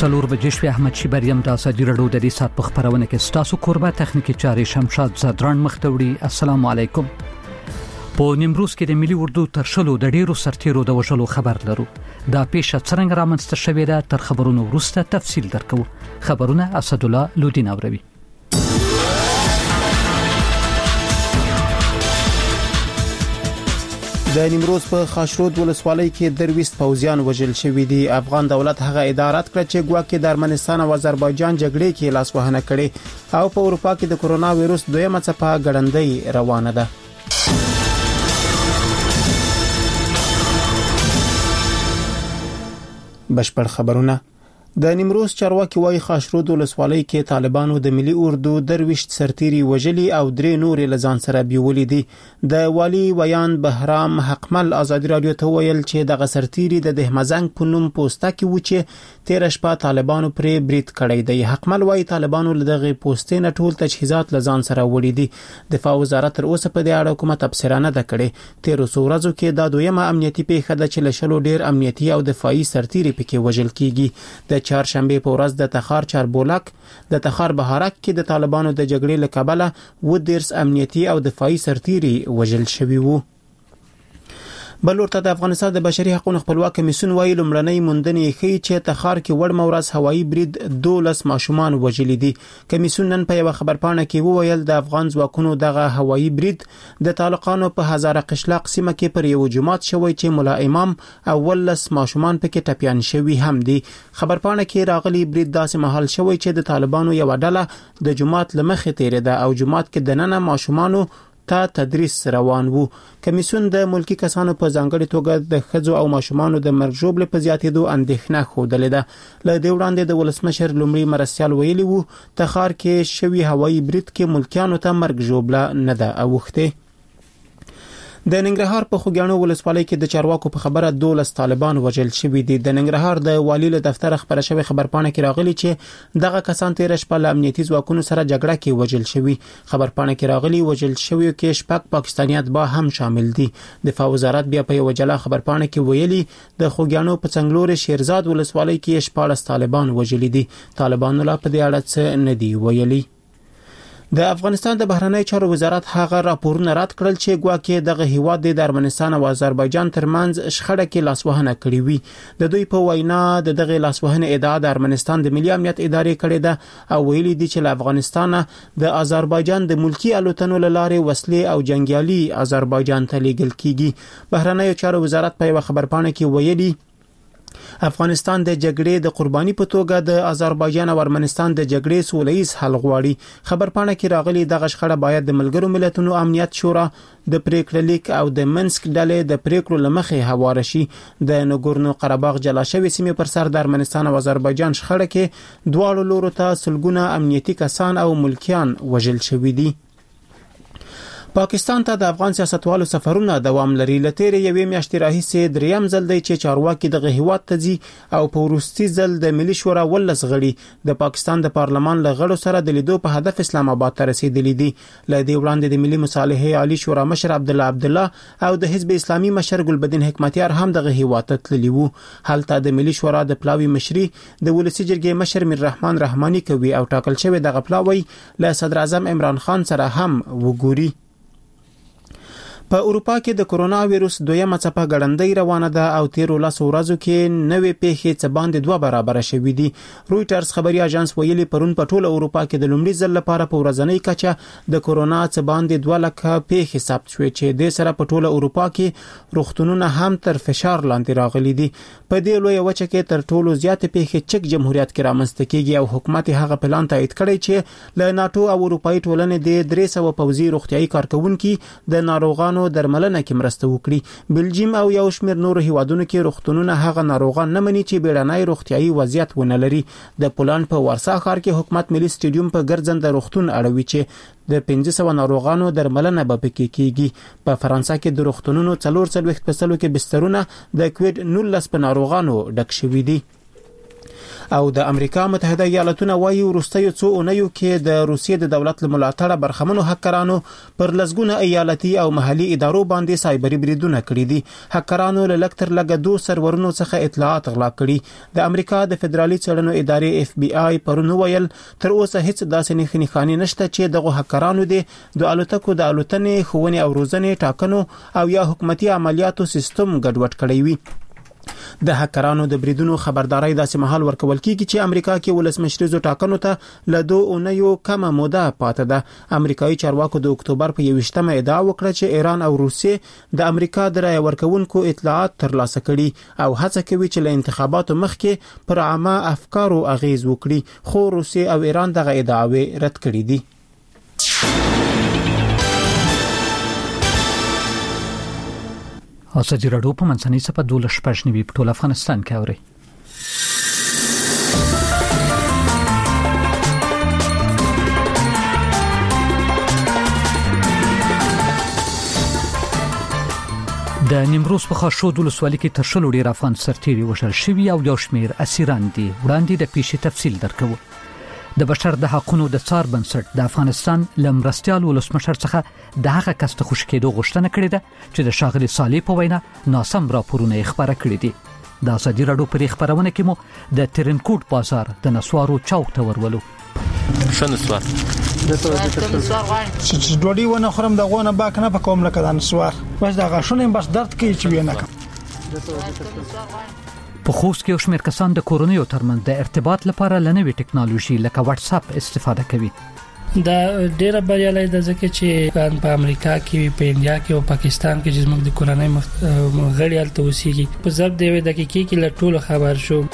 څلور بجې شوې. احمد شیبریم د ازادي رادیو د دې سات په خبرونه کې ستاسو قربا تخنیکی چاري شمشاد زدران مختوړي. السلام علیکم. په نیمروز کې د ملي اردو تر شلو د ډیرو سرتیرو د وژلو خبر لرو. دا پیښه څنګه رامنځته شوې ده تر خبرونو وروسته تفصیل درکو. خبرونه اسد الله لودین اوروي. د نیمروز په خاشرود ولسوالۍ کې درويست پوځیان وژل شوي دي. افغان دولت هغه ادارات کړ چې ګواکې د ارمنستان او آذربایجان جګړې کې لاس وهنه کړي او په اروپا کې د کرونا وایروس دویمه څپه ګړندۍ روانه ده. بشپړ خبرونه. د نیمروز چارواکي وايي خاشرود ولسوالۍ کې طالبانو د ملي اردو درويشت سرتيري وژلي او درې نورې لزان سره بیولې دي. د والی ویان بهرام حقمل ازادي رادیو ته ویل چې د سرتيري د دهمزنګ په نوم پوسټه کې و چې 13 شپه طالبانو پرې برید کړی دی. حقمل وايي طالبانو دغه پوسټې نه ټول تجهیزات لزان سره وړي دي. دفاع وزارت تر اوسه په دې اړه کومه تبصره نه ده کړې. 13 ورځو کې دا دویمه امنیتي پیښه ده چې لشلو ډیر امنیتي او دفاعي سرتيري پکې وژل کیږي. د چهارشنبه په ورځ د تخار چاربولک د تخار بهارک کې د طالبانو د جګړې له کبله و دیرس امنیتي او دفاعي سرتيري وژل شوي وو. بلورته د افغانستان د بشري حقوقو خپلواک کمیسیون وایي لومړنۍ موندنې ښیي چې تخار کې وړ مورز هوایي برید 12 ماشومان وژلي دي. کمیسیون نن په یو خبرپاڼه کې وویل د افغان ځواکونو دغه هوایي برید د طالقانو په هزاره قشلاق سیمه کې پر یو جماعت شوی چې مولا امام او 12 ماشومان پکې ټپيان شوي هم دي. خبرپاڼه کې راغلي برید داسې مهال شوی چې د طالبانو یو ډله د جماعت لمخې تیرېده او جماعت کې دننه ماشومانو ته تدریس روان وو. کمیسیون د ملکی کسانو په ځانګړي توګه د خځو او ماشومانو د مرګ ژوبل په زیاتېدو اندېښنه خوده ده. له دې وړاندې د ولسمشر لومړي مرستيال ویلي وو تخار کې شوی هوایي برید کې ملکیانو ته مرګ ژوبله نه ده اوخته. د ننګرهار په خوګیاڼو ولسوالۍ کې د چارواکو په خبره 12 طالبان وژل شوي دي. د ننګرهار د والی له دفتر خبره شوی خبرپاڼه کې راغلي چې دغه کسان 13 شپه له امنیتي ځواکونو سره جګړه کې وژل شوي. خبرپاڼه کې راغلي وژل شوی کې شپږ پاکستانیات به هم شامل دي. دفاع وزارت بیا په یو جلا خبرپاڼه کې ویلي د خوګیاڼو په څنګلور شیرزاد ولسوالۍ کې 14 طالبان وژل دي. طالبانو لا په دې اړه څه نه دی ویلي. د افغانستان د بهرنی چارو وزارت هغه راپورونه رد کړل چې ګواکې دغه هیواد د ارمنستان او آذربایجان ترمنځ شخړه کې لاسوهنه کړې وي. د دوی په وینا دغه لاسوهنه ادعا د ارمنستان د ملي امنیت ادارې کړې ده او ویلي دي چې له افغانستان د آذربایجان د ملکی الوتنو لاره وسلې او جنگیالي آذربایجان ته لیږل کیږي. بهرنی چارو وزارت په یو خبرپاڼه کې ویلي افغانستان د جګړې د قرباني په توګه د آذربایجان او ارمنستان د جګړې سولهییز حل غواړي. خبرپاڼه کې راغلي دغه شخړه باید د ملګرو ملتونو امنیت شورا د پریکړې لیک او د منسک ډلې د پریکړو لمخې هواره شي. د نګورنو قرهباغ جلا شوی سیمې پر سر د ارمنستان او آذربایجان شخړه کې دواړو لورو ته سلګونه امنیتي کسان او ملکیان وژل شوي دي. پاکستان ته د افغان سیاستوالو سفرونه دوام لري. لتیر یوې میاشتې راهیسې دریم ځل دی چې چارواکي دغه هیواد ته ځي او په وروستي ځل د ملي شورا 12 غړي د پاکستان د پارلمان له غړو سره د لیدو په هدف اسلام آباد ته رسیدلي دي. له دې وړاندې د ملي مصالحې عالی شورا مشر عبدالله او د حزب اسلامي مشر ګلبدین حکمتیار هم دغه هیواد ته تللي وو. هلته د ملي شورا د پلاوي مشري د ولسی جرګې مشر میر رحمان رحماني کوي او ټاکل شوی دغه پلاوي له صدر اعظم عمران خان سره هم وګوري. په اروپا کې د کرونا وایروس دویمه څپه ګړندۍ روانه ده او 13 ورځو کې نوې پیښې څه باندې 2 برابر شوې دي. رويټرز خبري اژانس ویلي پرون په ټوله اروپا کې د لومړي ځل لپاره په ورځنۍ کچه د کرونا څه باندې 2 لک پیښې ثبت شوې چې د سره په ټوله اروپا کې روغتونونه هم تر فشار لاندې راغلي دي. په دې لوی وچه کې تر ټولو زیات پیښې چک جمهوریت کې رامنځته کیږي او حکومت هغه پلان تایید کړی چې له ناتو او اروپאי ټولنې د 300 پوځي روغتيایي کارکونکو د ناروغانو درملنه کې مرسته وکړي. بلجیم او یو شمېر نور هیوادونو کې روغتونونه هغه ناروغان نه مني چې بیړنۍ روغتيایي وضعیت ونه لري. د پولند په وارسا ښار کې حکومت ملي سټیډیوم په ګرځنده روغتون اړوي چې د 500 ناروغانو درملنه به پکې کیږي. په فرانسه کې د روغتونونو 440% کې بسترونه د کووید 19 په ناروغانو ډک شوي دي. او د امریکا متحده ایالاتونه وايي وروستیو څو اونیو کې د روسیې د دولت له ملاتړه برخمنو هکرانو پر لسګونه ایالتي او محلي ادارو باندې سایبري بریدونه کړي دي. هکرانو له لکتر لګه 2 سرورونو څخه اطلاعات غلا کړي. د امریکا د فدرالي څېړنو ادارې FBI پرون ویل تر اوسه هیڅ داسې نښانې نشته چې دغه هکرانو د الوتکو د الوتنې ښوونې او روزنې ټاکنو او یا حکومتي عملیاتو سیستم ګډوډ کړی وي. د هکرانو د بریدونو خبرداري داسې مهال ورکول کیږي چې امریکا کې ولسمشریزو ټاکنو ته له 2 اونیو کمه موده پاتې ده. امریکایي چارواکو د اکتوبر په 21مه ادعا وکړه چې ایران او روسیې د امریکا د رای ورکونکو اطلاعات ترلاسه کړي او هڅه کوي چې له انتخاباتو مخکې پر عامه افکارو اغیز وکړي، خو روسیې او ایران دغه ادعاوې رد کړې دي. ازادي راډیو په منځنۍ صفحه 12 په ټول افغانستان کې اوري. د نیمروز په خاشود ولسوالۍ کې تر شلو ډیر افغان سرتیري وژل شوي او یو شمېر اسیران دي. وړاندې د پیښې تفصیل درکوو. د بشر د حقوقو د څار بنسټ د افغانستان لمرستيال ولسمشر څخه د هغه کس ته خوشکېدو غوښتنه کړې ده چې د ښاغلي صالح په وینا ناسم راپورونه خبره کړې دي. د ازادي راډیو پر خبرونه کې مو د ترنکوټ بازار د نسوارو چوک ته ورولو. شنو سوار چې ډوډۍ ونه خورم د غونه باک نه پکوم لکه د نسوار بس د غاښونو بس درد کوي چې وینه کوم. په خوست کې شمېر کسان د کورونیو ترمنځ د ارتباط لپاره لنوي ټکنالوژي لکه واتس اپ استفاده کوي. دا ډیره بریالي ده ځکه چې په امریکا کې، په انډیا کې او پاکستان کې چې موږ د کورنۍ غړي الته اوسېږي په ضرب دی دقیقې کې له ټولو خبر شو.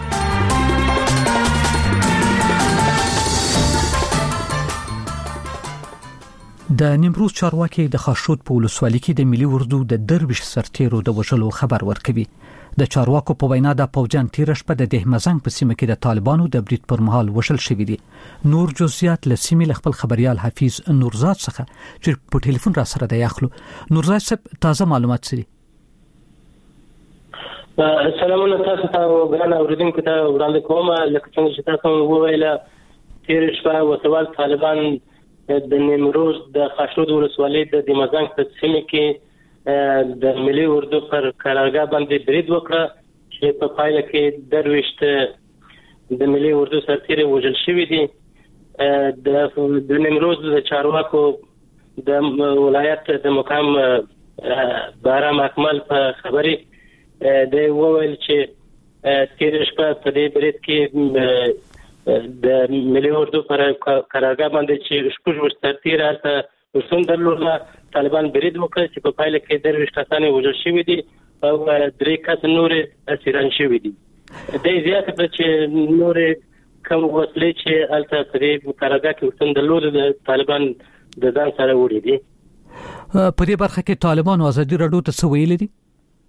د نیمروز چارواکي د خاشود په ولسوالۍ کې د ملي اردو د درویش سرتیرو د وژلو خبر ورکوي. د چارواکو په وینا د پوجان تیرش په د دهمزنګ په سیمه کې د طالبانو د برید پر مهال وژل شوی دي. نور جزئیات له سیمې خپل خبريال حفیظ نورزاد څخه چې په ټلیفون را سره د یاخلو. نورزاد صاحب تازه معلومات سری. سلامونه تاسو ته ګران اوریدونکو ته وړاندې کوم. لکه څنګه چې تاسو وویل تیر شپه وسوال طالبان د نیمروز د خاشود ولسوالۍ د دهمزنګ په سیمه کې د ملي اردو پر قرارګاه باندې برید وکړ چې په پایله کې درویشت د ملي اردو سرتیري وژل شوی دي. د نیمروز د چارواکو د ولایت د مقام بارام اکمل په خبري د وویل چې تیر شپه په دې برید کې د ملي اردو پر قرارګاه باندې چې شپږ سرتیري راته وسوم درلوده طالبان برید وکړ چې په پایله کې درویش کسان وژل شوي دي او 3 کس نور اسیران شوي دي. د زیاته په چې نور کوم وسلې چې الته په قرارګاه کې وسوم درلوده طالبان د ځان سره وړي دي. په دې برخه کې طالبان ازادي راډیو ته څه ویلي دي؟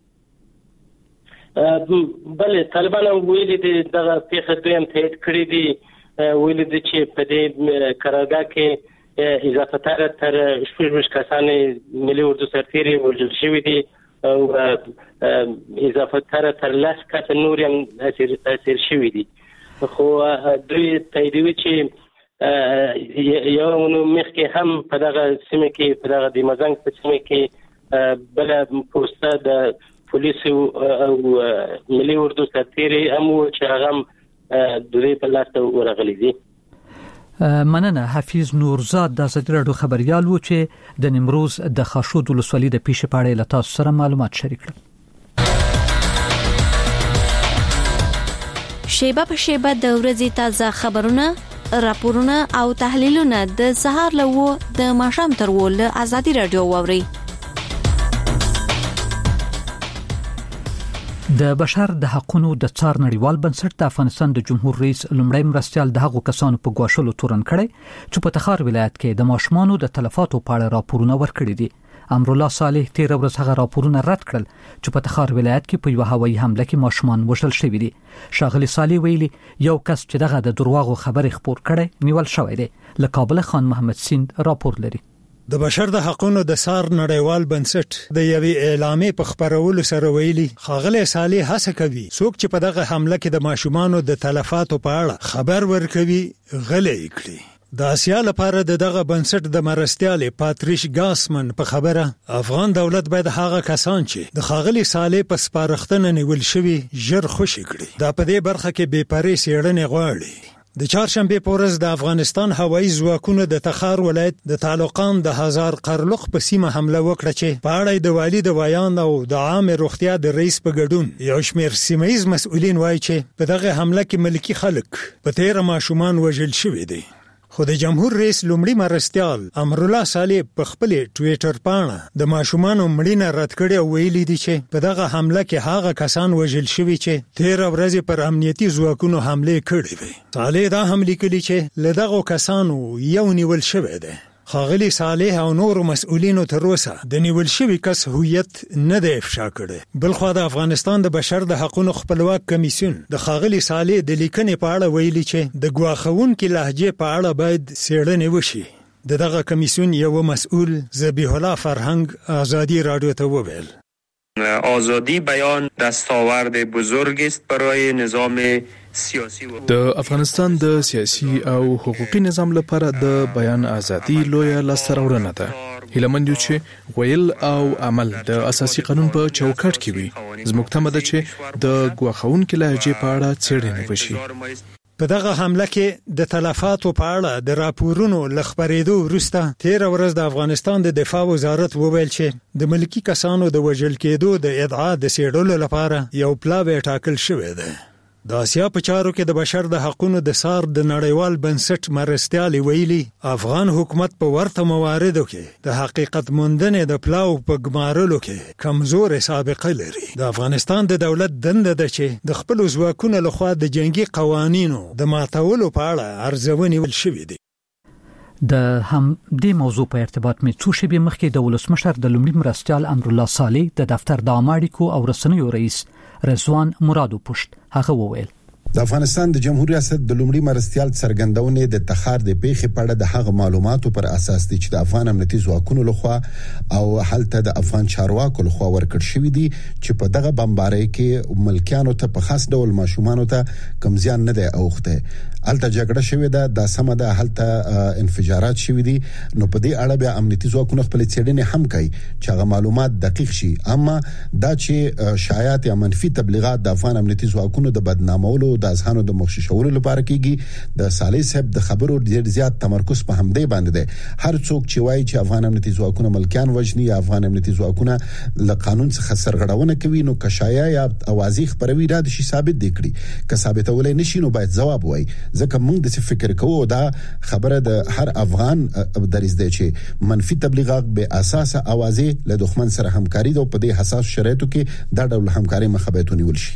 بله طالبان ویلي دي دغه پیښه دویم تایید کړی دي. ویلي دي چې په دې قرارګاه کې اضافه تر 14 کسان ملي اردو سرتیري وژل شوي دي او اضافه تر 10 کس نور هم اسیر شوي دي. خو دوی تاییدوي چې یو مخکې هم په دغه سیمه کې په دغه دهمزنګ په سیمه کې بل پوسټه د پولیسو او ملي اردو سرتیري هم چې هغه د دې په لاس ورغلي دي. مننه. حفیظ نورزاد د ازادي راډیو خبريال و چې د نیمروز د خاشود ولسوالۍ د پیښې په اړه له تاسو سره معلومات شریک کړل. شیبه په شیبه د ورځې تازه خبرونه، راپورونه او تحلیلونه د سهار له د ماښام تر ول ازادي راډیو ووري. د بشر د حقوقو د څار نړیوال بنسټ د افغانستان د جمهور رئیس لومړی مرستيال د هغو کسانو په ګواښلو تورن کړي چې په تخار ولایت کې د ماشومانو د تلفاتو په اړه راپورونه ورکړي دي. امرالله صالح تیر ورځ هغه راپورونه رد کړل چې په تخار ولایت کې په یو هوایي حمله کې ماشومان وژل شوي دي. ښاغلي صالح ویلي یو کس چې دغه د دروغو خبرې خپور کړي نیول شوی دی. له کابل خان محمد سیند راپور لري. د بشر د حقوقو د سار نړیوال بنسټ د یوې اعلامیې په خبرولو سره ویلي ښاغلی صالح هڅه کوي څوک چې په دغه حمله کې د ماشومانو د تلفاتو په اړه خبر ورکوي غلي کړي. د آسیا لپاره دغه بنسټ د مرستیال پاتریش ګاسمن په خبره افغان دولت باید هغه کسان چې د ښاغلی صالح په سپارښتنه نیول شوی ژر خوشي کړي. دا په دې برخه کې بې پرې څېړنې غواړي. د چهارشنبه په ورځ د افغانستان هوایي ځواکونو د تخار ولایت د تعلقان د هزار قرلق په سیمه حمله وکړه چې په اړه د والي د ویان او د عام روغتیا د رئیس په ګډون یو شمېر سیمه‌یز مسؤلین وایي چې په دغه حمله کې ملکی خلک په تیر ماشومان وژل شوي دي. خو د جمهور رئیس لومړي مرستیال امرالله صالح په خپل ټویټر باندې د ماشومانو مړینه رد کړې او ویلي دي چې په دغه حمله کې هغه کسان وژل شوي چې تیر ورځ پر امنیتي ځواکونو حمله کړې وي. صالح دا هم لیکلي چې له دغه کسانو یو نیول شوی دی. ښاغلی صالح او نور مسؤلینو تر اوسه د نیول شوي کس هویت نه دی افشا کړی. بلخوا د افغانستان د بشر د حقوقو خپلواک کمیسیون د ښاغلی صالح د لیکنې په اړه ویلي چې د ګواښونکو لهجې په اړه باید څېړنې وشي. دغه کمیسیون یو مسؤل ذبیح الله فرهنګ آزادی رادیو ته وویل آزادی بیان دستاورد بزرگ است برای نظام سیاسی. د افغانستان د سیاسي او حقوقي نظام لپاره د بیان ازادي لویه لاسته راوړنه ده. هیله مند یو چې ویل او عمل د اساسي قانون په چوکاټ کې وي. زموږ تمه ده چې د ګواښونکو لهجې په اړه څېړنه وشي. په دغه حمله کې د تلفاتو په اړه د راپورونو لخبرېدو وروسته تیر ورځ د افغانستان د دفاع وزارت وویل چې د ملکی کسانو د وژل کېدو د ادعا د څېړلو لپاره یو پلاوی ټاکل شوی دی. د آسیا په چارو کې د بشر د حقوقو د سار د نړیوال بنسټ مرستیال ویلي افغان حکومت په ورته مواردو کې د حقیقت موندنې د پلاو په ګمارلو کې کمزور سابقه لري. د افغانستان د دولت دنده ده چې د خپل ځواکونو لخوا د جنگي قوانینو د ماتولو په اړه ارزونې وشوي دي. د هم دې موضوع په ارتباط می څو شپې مخکې د ولسمشر د لومړي مرستیال امرالله صالح د دفتر د عامه اړیکو او رسنیو رئیس رضوان مرادو پشت هغه وویل د افغانستان د جمهوریت ریاست د لومړي مرستیال څرګندونې د تخار د پیښې په اړه د هغه معلوماتو پر اساس دي چې د افغان امنیتي ځواکونو لخوا او هلته د افغان چارواکو لخوا ورکړ شوې دي چې په دغه بمبارۍ کې ملکیانو ته په خاص ډول ماشومانو ته کم زیان نه دی اوخته. هلته جګړه شوې ده، د سم ده، هلته انفجارات شوې دي. نو په دې اړه بیا امنیتي ځواکونه خپل څېړنې هم کوي چې هغه معلومات دقیق شي. اما دا چې شایعات یا منفي تبلیغات د افغان امنیتي ځواکونو د بدنامولو د ځانو د مخششولو لپاره کیږي، د صالح صاحب د خبرو ډیر زیات تمرکز په همدې باندې دی. هر څوک چې وایي چې افغان امنیتي ځواکونه ملکیان وژني یا افغان امنیتي ځواکونه له قانون څخه سرغړونه کوي نو کشایا یا اوازې خبروي را دي شي ثابت دي کړي. که ثابتولای نشي نو باید جواب وایي. ځکه موږ د فکر کوو دا خبره د هر افغان دریځ دی چې منفي تبلیغات به اساسه اوازې له دښمن سره همکاري ده او په دې حساس شرایطو کې دا ډول همکاري مخابطونی ولشي.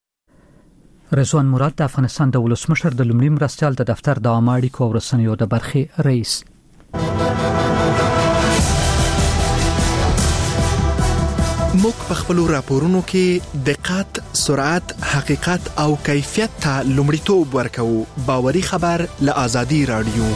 رضوان مراد د افغانستان د ولسمشر د لومړي مرستیال د دفتر د عامه اړیکو او رسنیو د برخې رئیس. موږ په خپل راپورونو کې دقت، سرعت، حقیقت او کیفیت ته لومړیتوب ورکوو. باوري خبر له آزادي رادیو.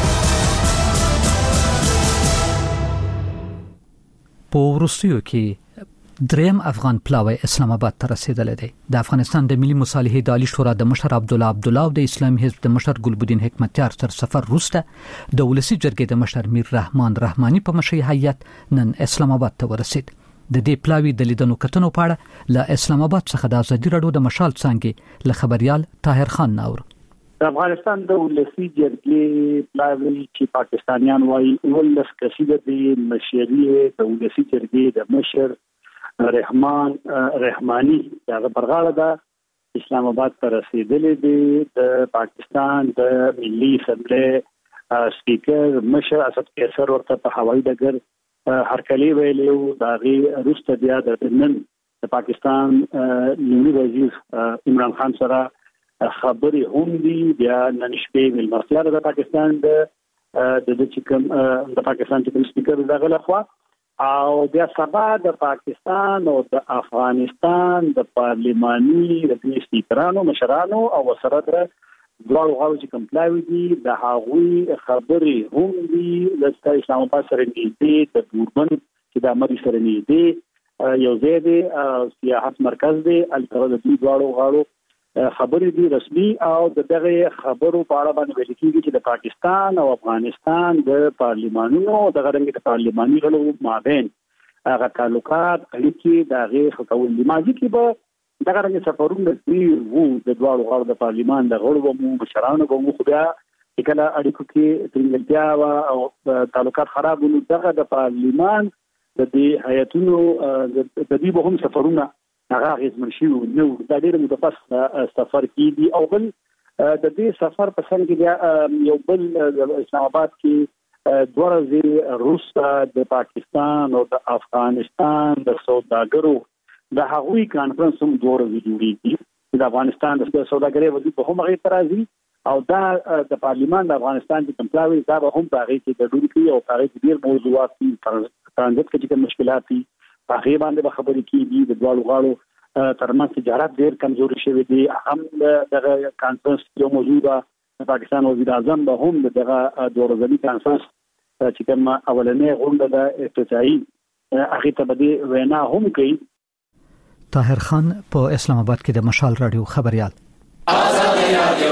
په وروستیو کې دریم افغان پلاوی اسلام آباد ته رسیدلی دی. د افغانستان د ملي مصالحې د عالی شورا د مشر عبدالله او د اسلامي حزب د مشر ګلبدین حکمتیار تر سفر وروسته د ولسی جرګې د مشر میر رحمان رحماني په مشرۍ هیئت نن اسلام آباد ته ورسید. د دې پلاوی د لیدنو کتنو په اړه له اسلام آباد څخه د ازادي رادیو د مشال څنګه له خبريال طاهر خان ناور. د افغانستان د ولسی جرګې پلاوی چې پاکستانیان وايي ولس کسیده د مشرۍ د ولسی جرګې د مشر رحمان رحماني دغه برغاړه د اسلام آباد ته رسیدلې دي. د پاکستان د ملي اسمبلی سپیکر مشر اسد قیصر ورته په هوایي ډګر هرکلی ویلو دا غي روسته بیا د نن د پاکستان لومړي وزیر عمران خان سره خبرې هم دي. بیا نن شپې ملمستیار د پاکستان د چکم د پاکستان چې سپیکر دغه لخوا او بیا سبا د پاکستان او د افغانستان د پارلماني د سپیکرانو مشرانو او سره د دواړو غاړو چې کمپلاوي دي د هغوی خبرې هم دي د اسلام آباد سره نږدې د دوربن چې د امریکا سره نږدې یو ځای دی سیاحت مرکز دی البته د دواړو غاړو خبرې دي رسمي او دغه خبرو په اړه باندې ویل کېږي چې د پاکستان او افغانستان د پارلیمانونو د غړنګ د پارلیماني غړو مابین هغه تعلقات اړیکې د هغه خطول دي ماضي کې به دغه رنګ سفرونه دی وو د دواړو غړو د پارلیمان د غړو مو مشرانو به مو خو بیا کله اړیکو کې ترنګلتیا او تعلقات خراب ول دغه د پارلیمان د دې حیاتونو د دې به هم سفرونه هغه غیزمن شي نو د ډېر متفص سفر کیږي او بل د دې سفر په څنګه کې یو بل اسلام آباد کې دوه ورځې روس د پاکستان او د افغانستان د سوداګرو د هغوی کانفرنس هم دوه ورځې جوړیږي د افغانستان د سوداګرۍ وزیر په هم غي ترازی او دا د پارلیمان د افغانستان د کمپلاوي دا به هم باغې کې د ډوډۍ کې او هغه د ډیر موضوعات ترانزیت کې کوم مشکلات دي هغه باندې به خبرې کیږي د دواړو غاړو ترمنځ تجارت ډیر کمزوري شوی دی هم دغه کانفرنس یو موجوده پاکستان وزیر اعظم به هم دغه دوه ورځنی کانفرنس چې کوم اولنې غونډه د افتتاحي هغه ته به وینا هم کوي. طاهر خان په اسلام آباد کې د مشال رادیو خبريال. آزادي رادیو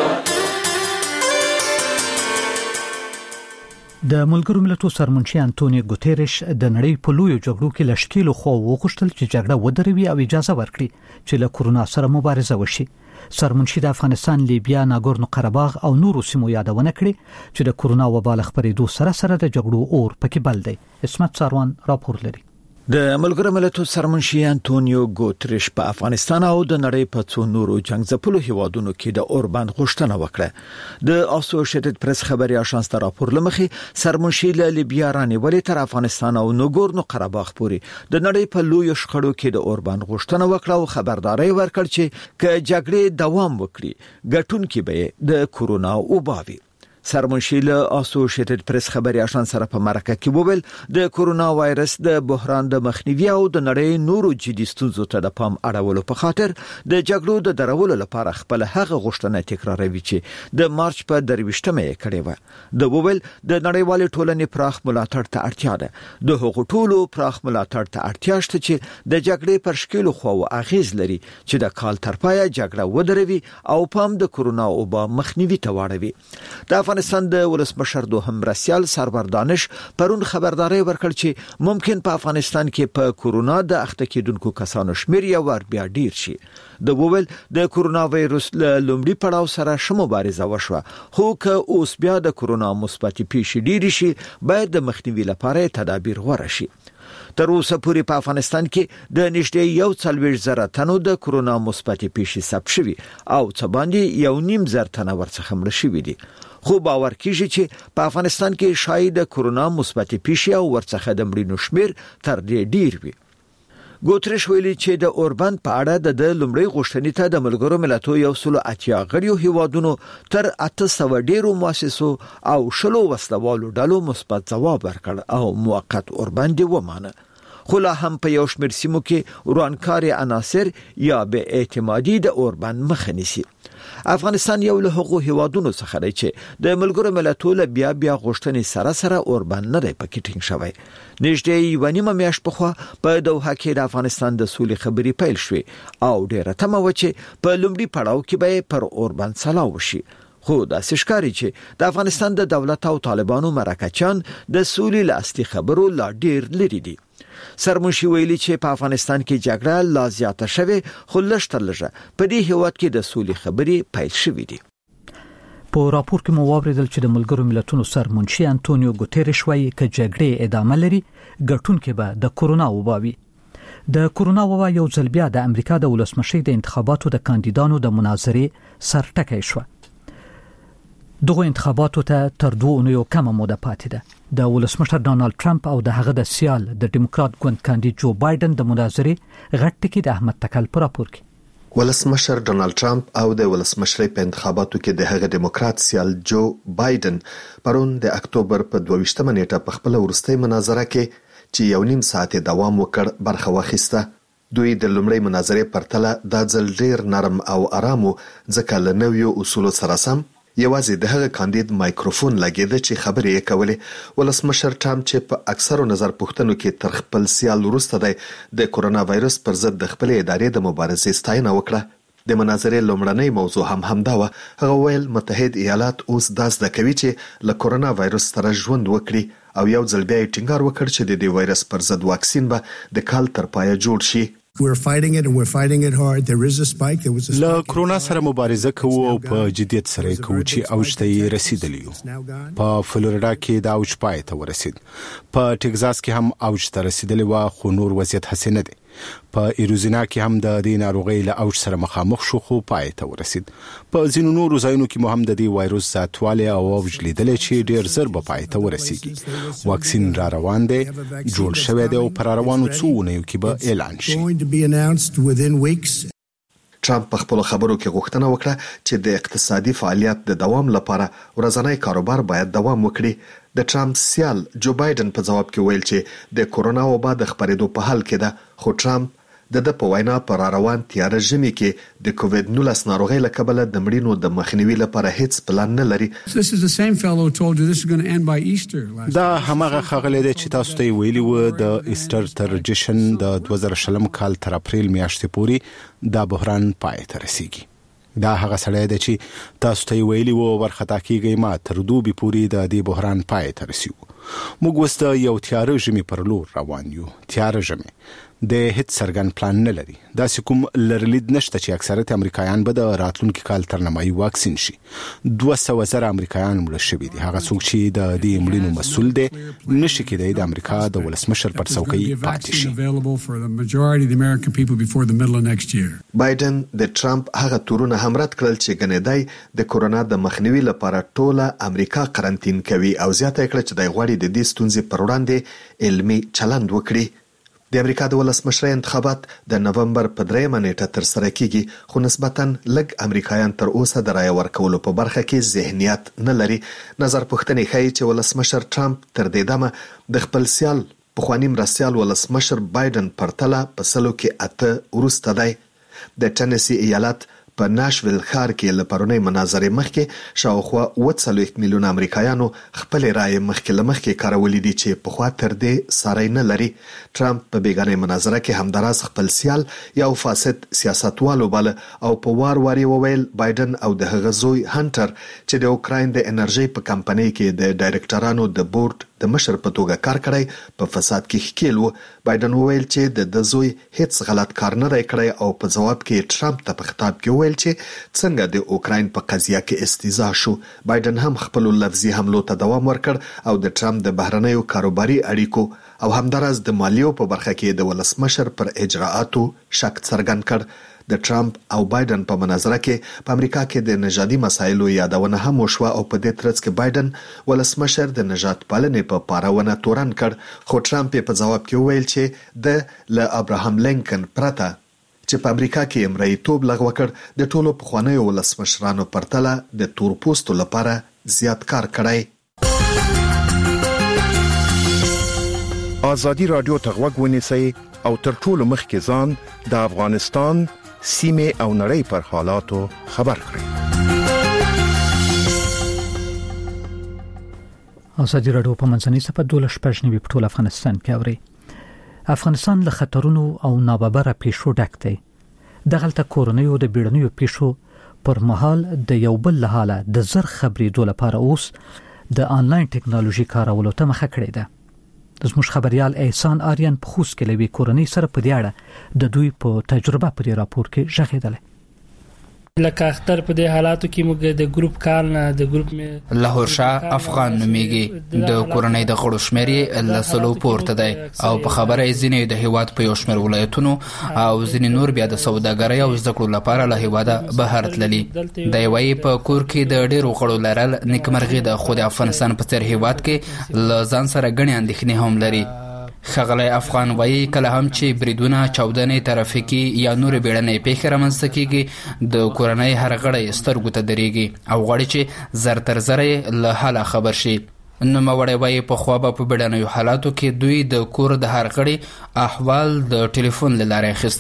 د ملګرو ملتونو سرمنشي انټونیو ګوتيريش د نړۍ په لویو جګړو کې لشکېلو خو وغوښتل چې جګړه ودروي او اجازه ورکړي چې له کورونا سره مبارزه وشي. سرمنشي د افغانستان، لیبیا، ناګورنو قرهباغ او نورو سیمو یادونه کړې چې د کورونا وبا خبرېدو سره د جګړو اور پکې بل دی. اسمت ساروان راپور لري. د ملګرو ملتونو سرمنشي انټونیو ګوتریش په افغانستان او د نړۍ په څو نورو جنگځپلو هیوادونو کې د اوربند غوښتنه وکړه. د اسوسییټډ پریس خبري اژانس ته راپور لمخې سرمنشي له لیبیا رانیولې تر افغانستان او ناګورنو قرهباغ پورې د نړۍ په لویو شخړو کې د اوربند غوښتنه وکړه او خبرداري ورکړ چې ک جګړې دوام وکړي ګټونکې به د کورونا وباوي. سرمنشي له اسوسییټډ پریس خبري اژانس سره په مرکه کې وویل د کورونا وایرس د بحران د مخنیوي او د نړۍ نورو جدي ستونزو ته د پام اړولو په خاطر د جګړو د درولو لپاره خپل هغه غوښتنه تکراروي چې د مارچ په 23مه یې کړې و. د وویل د نړیوال ټولنې پراخ ملاتړ ته اړتیا ده. د حقوقو ټولو پراخ ملاتړ ته اړتیا شته چې د جګړې پر شکل خو اغیز لري چې د کال تر پایه جګړه ودروي او پام د کورونا وبا مخنیوي ته واړوي. د افغانستان د ولسمشر دوهم رسیال سرور دانش پرون خبرداري ورکړ چې ممکن په افغانستان کې په کورونا د اخته کېدونکو کسانو شمیر یو ور بیا ډیر شي. د وویل د کورونا وایرس له لومړي پړاو سره شمو مبارزه وشوه، خو که اوس بیا د کورونا مثبت پیښې ډیر شي باید د مخنیوي لپاره تدابیر غوړه شي. تر اوسه پورې په افغانستان کې د نږدې 1.4 تنو د کورونا مثبت پیښې ثبت شوي او څه باندې 1.5 تنه ورڅخه مړه شوي دي. خو باور کیږي چې په افغانستان کې شاید د کورونا مثبت پیښې او ورڅخه د مړینو شمیر تر دې ډیر وي. ګوتریش ویلي چې د اوربند په اړه د لومړی غوښتنې ته د ملګرو ملتونو 180 غړیو هیوادونو تر 800 ډیرو مؤسسو او شلو وسلوالو ډلو مثبت ځواب ورکړ او موقت اوربند ومانه. خو لا هم په یو شمېر سیمو کې ورانکاري عناصر یا به اعتمادي د اوربند مخه نیسي. افغانستان یو له حقوقو هیوادونو څخه دی چې د ملګرو ملتونو بیا غوښتنې سره اوربند نه دی پکې ټینګ شوی. نږدې 1.5 میاشت پخوا په دوحه کې د افغانستان د سولې خبرې پیل شوې او ډیره تمه و چې په لومړي پړاو کې به پر اوربند سلا وشي. خو د سشکاري چې د افغانستان د دولت او طالبانو مرکچان د سولې لاستي خبرو لا ډیر لري دي. سرمنشي ویلي چې په افغانستان کې جګړه لا زیاته شوه، خو لږ په دې هیواد کې د سولې خبرې پیل شوې دي. په راپور کې مو واوریدل چې د ملګرو ملتونو سرمنشي انټونیو ګوتيريش وايي چې جګړې ادامه لري ګټونکې به د کورونا وباوي. د کورونا وبا یو ځل بیا د امریکا د ولسمشي د انتخاباتو د کاندیدانو د مناظرې سرټکی شو. دغه انتخاباتو ته تر 2 اونیو کم موده پاتې ده. د ولسمشر ډانلډ ټرمپ او د هغه د سیال د ډیموکرات ګوند کاندید جو بایدن د مناظرې غټ ټکی د احمد تکل پر راپور کې. ولسمشر ډانلډ ټرمپ او د ولسمشرۍ په انتخاباتو کې د هغه ډیموکرات سیال جو بایدن پرون د اکتوبر په 22مه نیټه په خپل ورستۍ مناظره کې چې 1.5 ساعت دوام وکړ برخه واخیسته. دوی د لومړۍ مناظرې پرتله د ځل ډیر نرم او آرامو ځکه له نویو اصولو سره سم یوازې د هغه کاندید مایکروفون لګیده چې خبرې یې کولې. ولسمشر ټرمپ چې په اکثرو نظر پوښتنو کې تر خپل سیال وروسته دی د کورونا وایرس پر ضد د خپل ادارې د مبارزې ستاینه وکړه. د مناظرې لومړنۍ موضوع هم دا و. هغه ویل متحد ایالات اوس دا زده کوي چې له کورونا وایرس سره ژوند وکړي او یو ځل بیا یې ټینګار وکړ چې د دې وایرس پر ضد واکسین به د کال تر پایه جوړ شي. له کرونا سره مبارزه کوو او په جدیت سره کوو چې اوج ته رسیدلی یو. په فلوریدا کې دا اوج پای ته ورسید. په ټکزاس کې هم اوج ته رسیدلی و خو نور وضعیت هسې نه دی. په ایروزینا کې هم د دې ناروغۍ له اوج سره مخامخ شو خو پای ته ورسید. په ځینو نورو ځایونو کې هم د دې وایرس زیاتوالی او اوج لیدل چې ډیر زر به پای ته ورسیږي. واکسین را روان دی، جوړ شوی دی او پر روانو څو ونیو کې به اعلان شي. ټرمپ په خپل خبرو کې غوښتنه وکړه چې د اقتصادي فعالیت د دوام لپاره ورځنی کاروبار باید دوام وکړي. د ټرمپ سیال جو بایدن په جواب کې ویل چې د کورونا وبا د خپرېدو په حال کې ده، خو ټرمپ د په وینا پر روان تیار ژمي کې د کووید 19 ناروغۍ له کبله د مړینو د مخنیوي لپاره هیڅ پلان نه لري. دا همغه خغلی دی چې تاسو ته ویلي و د ایسټر ترجیشن د 2020 کال تر اپریل میاشتې پورې دا بحران پای ته رسیږي. دا هغه سړی دی چې تاسو ته ویلي و ورخطا کیږي ما تر دوبي پورې د دې بحران پای ته رسیږو. موږ وسته یو تیار ژمي پر لور روان یو. تیار ژمي د هیڅ څرګند پلان نه لري. دا کوم لرلید نشته چې اکثریت امریکایان به د راتلونکي کال تر نیمایي واکسین شي. 200,000 امریکایان مړه شوي دي. هغه څوک چې د دې مړینو مسؤل دی نشي کېدای د امریکا د ولسمشر پر څوکۍ پاتې شي. بایدن د ټرمپ هغه تورونه هم رد کړل چې ګنیدای د کورونا د مخنیوي لپاره ټوله امریکا قرنطین کوي او زیاته کړه چې د غوړي د دې ستونزې پر وړاندې علمي چلند وکړي. د امریکا د ولسمشر انتخابات د نومبر په 3 نیټه تر سره کیږي، خو نسبتاً لږ امریکایان تر اوسه د رای ورکولو په برخه کې ذهنیت نه لري. نظر پوښتنې ښیي چې ولسمشر ټرمپ تر دې دمه د خپل سیال پخوانی مرستیال ولسمشر بایدن پرتله په سلو کې 8 وروسته دی. د ټنسی ایالت په ناشویل ښار کې له پرونۍ مناظرې مخکې شاوخوا 40 میلیونه امریکایانو خپل رای مخکې کارولې دي چې په خوا تر دې ساري نه لري. ټرمپ په بیګانې مناظره کې همداراز خپل سیال یو فاسد سیاستوالو بل او په وار وویل بایدن او د هغه زوی هانټر چې د اوکراین د انرژي په کمپنۍ کې د ډایرکټرانو د بورډ د مشر په توګه کار کړی په فساد کې ښکیل و. بایدن وویل چې د زوی هیڅ غلط کار نه دی کړی او په جواب کې ټرمپ ته په خطاب کې وویل چې څنګه د اوکراین په قضیه کې استیزا شو. بایدن هم خپل لفظي حملو ته دوام ورکړ او د ټرمپ د بهرنیو کاروباري اړیکو او همداراز د مالیو په برخه کې د ولسمشر پر اجراءاتو شک څرګند کړ. د ټرمپ او بایدن په مناظره کې په امریکا کې د نژادي مسایلو یادونه هم وشوه او په دې ترڅ کې بایدن ولسمشر د نژاد پالنې په پاراونه تورن کړ، خو ټرمپ په جواب کې وویل چې د له ابراهام لینکن پرته چې په امریکا کې امریتوب لغوه کړ د ټولو پخوانیو ولسمشرانو پرتله د تورپوستو لپاره زیات کار کړی. آزادی رادیو ته غوږ ونیسئ او تر ټولو مخکې ځان د افغانستان سیمه او نړۍ پر حالاتو خبر کړئ. آزادی رادیو په منځنۍ صفحه 12 په ټول افغانستان کې اوري. افغانستان له خطرونو او ناببره پیښو ډک دی. دغلته کورونیو د بیړنیو پیښو پر مهال د یو بل له حاله د زر خبرېدو لپاره اوس د انلاین ټکنالوژي کارولو ته مخه کړې ده. د زموږ خبريال احسان آریان په خوست کې لوي کورنۍ سره په دې اړه د دوی په تجربه په دې راپور کې ژغېدل. لکه اختر په دې حالاتو کې موږ د ګروپ کال نه د ګروپ می لاهور شاه افغان نوميږي. د کورنۍ د غړو شمېر له سلو پورته دی او په خبره یې ځینې د هیواد په یو شمېر ولایتونو او ځینې نور بیا د سوداګرۍ او زده کړو لپاره له هیواده بهر تللي. د یوې په کور کې د ډېرو غړو لرل نیکمرغي ده، خو د افغانستان په څېر هیواد کې له ځان سره ګڼې اندېښنې هم لري. خغلی افغان وایي کله هم چې بریدونه، چاودنې، ترافیکي یا نور بیړنۍ پیښې رامنځته کیږي د کورنۍ هر غړی سترګو ته درېږي او غواړي چې زر تر زره له حاله خبر شي. نوموړی وایي پخوا به په بیړنیو حالاتو کې دوی د کور د هر غړي احوال د ټلیفون له لارې اخیسته.